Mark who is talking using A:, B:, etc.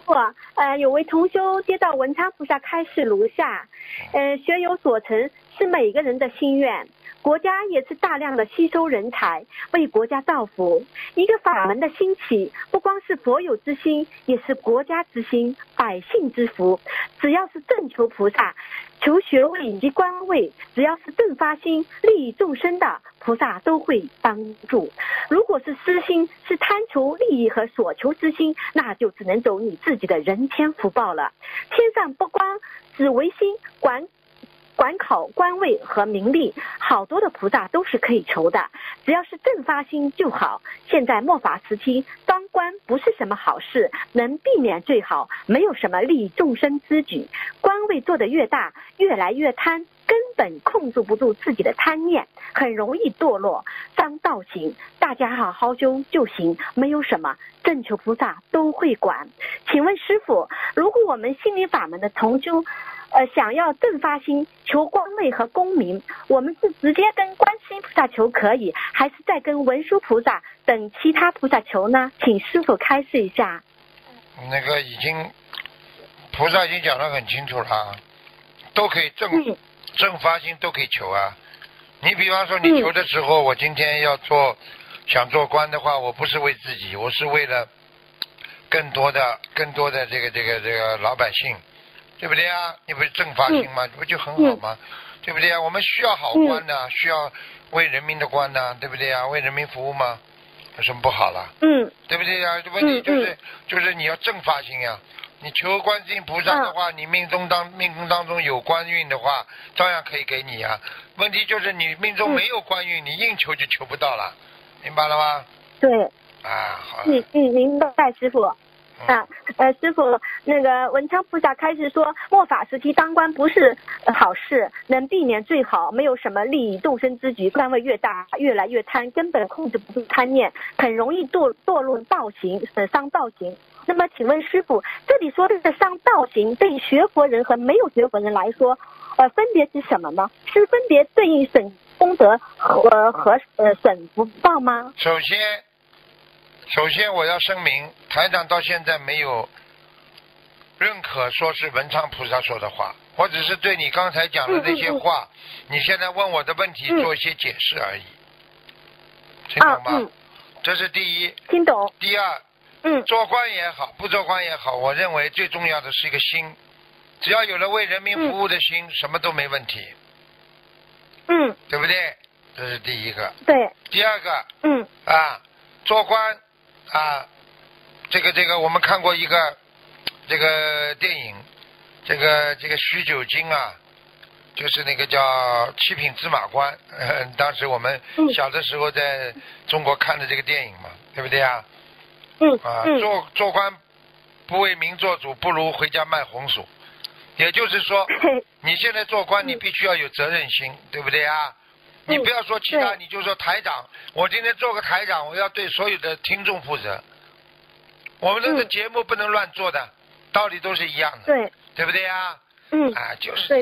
A: 傅，有位同修接到文昌菩萨开示如下，学有所成是每个人的心愿，国家也是大量的吸收人才，为国家造福。一个法门的兴起，不光是佛有之心，也是国家之心，百姓之福。只要是正求菩萨，求学位以及官位，只要是正发心利益众生的，菩萨都会帮助。如果是私心，是贪求利益和所求之心，那就只能走你自己的人天福报了。天上不光只唯心管考官位和名利，好多的菩萨都是可以求的，只要是正发心就好。现在末法时期，当官不是什么好事，能避免最好，没有什么利益众生之举。官位做得越大，越来越贪，根本控制不住自己的贪念，很容易堕落伤道行。大家好好修就行，没有什么，正求菩萨都会管。请问师父，如果我们心灵法门的同修想要正发心求官位和功名，我们是直接跟观世音菩萨求可以，还是再跟文殊菩萨等其他菩萨求呢？请师父开示一下。
B: 那个菩萨已经讲得很清楚了，都可以正发心都可以求啊。你比方说你求的时候，我今天想做官的话，我不是为自己，我是为了更多的这个老百姓，对不对啊？你不是正发心吗？不就很好吗？对不对啊？我们需要好官呢，需要为人民的官呢，对不对啊？为人民服务吗？有什么不好了？对不对啊？问题就是你要正发心呀。你求观世音菩萨的话，你命中当中有官运的话，照样可以给你啊。问题就是你命中没有官运，你硬求就求不到了，明白了吗？
A: 对。
B: 啊，好了。
A: 明白，师父。师父，那个文昌菩萨开始说，末法时期当官不是好事，能避免最好，没有什么利益众生之举。官位越大，越来越贪，根本控制不住贪念，很容易堕落道行，伤道行。那么请问师父，这里说的伤道行，对学佛人和没有学佛人来说，分别是什么呢？是分别对应损功德和损福报吗？
B: 首先我要声明，台长到现在没有认可说是文昌菩萨说的话，我只是对你刚才讲的那些话，你现在问我的问题做一些解释而已，听懂吗？这是第一。
A: 听懂。
B: 第二，做官也好，不做官也好，我认为最重要的是一个心，只要有了为人民服务的心，什么都没问题。对不对？这是第一个。
A: 对。
B: 第二个，做官这个我们看过一个这个电影，这个徐九金就是那个叫《七品芝麻官》，当时我们小的时候在中国看的这个电影嘛，对不对啊？做官不为民做主，不如回家卖红薯。也就是说，你现在做官，你必须要有责任心，对不对啊？你不要说其他，你就说台长，我今天做个台长，我要对所有的听众负责。我们这个节目不能乱做的，道理都是一样的，对不对啊？就是